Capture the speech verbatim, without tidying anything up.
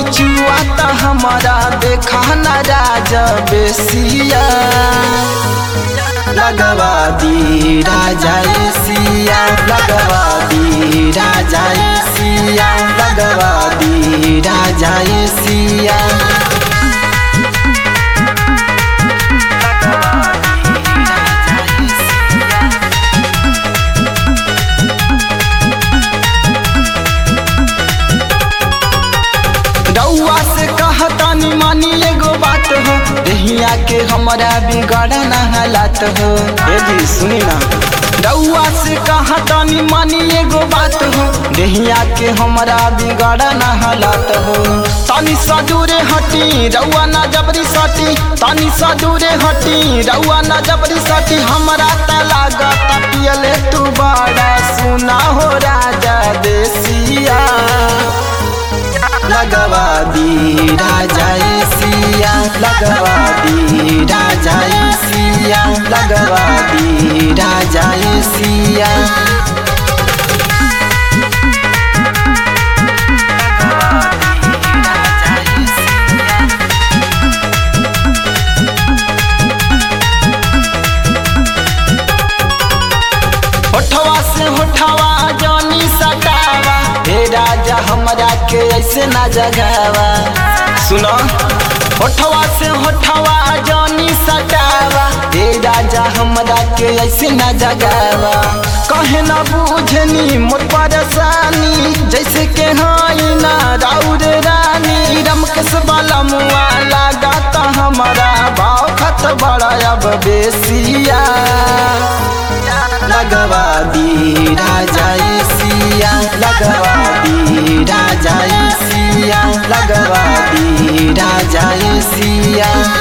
चुआ त हमारा देखा न राजा बेसिया लगवा दी राजा एसिया लगवा दी राजा एसिया लगवा दी राजा एसिया कहतानी मानी एगो बात हो देहिया के हमारा बिगड़ न हालात हो ए जी सुनी ना रउआ से कहतानी मानी एगो बात हो देहिया के हमारा बिगड़ न हालात हो तनी सा दूरे हटी रउआ ना जबरी सटी तनी सा दूरे हटी रउआ ना जबरी सटी हमारा त लागत पियले तू बड़ा सुना हो राजा देसिया लगवा दी राजा एसिया लगवा दी राजा एसिया लगवा दी राजा एसिया होठवा से होठवा जानी सटावा हे राजा हमरा के ऐसे ना जगावा सुनो होठवा से होठवा जानी सटावा हे राजा हमरा के ऐसे ना जगावा कहे ना बुझनी मोर परेशानी जैसे के हाई ना राउर रानी रमकस वाला मुआ लागत हमारा भाव खत बड़ा अब बेसिया लगवा दी राजा एसिया लगवा दी राजा एसिया लगवा दी राजा एसिया।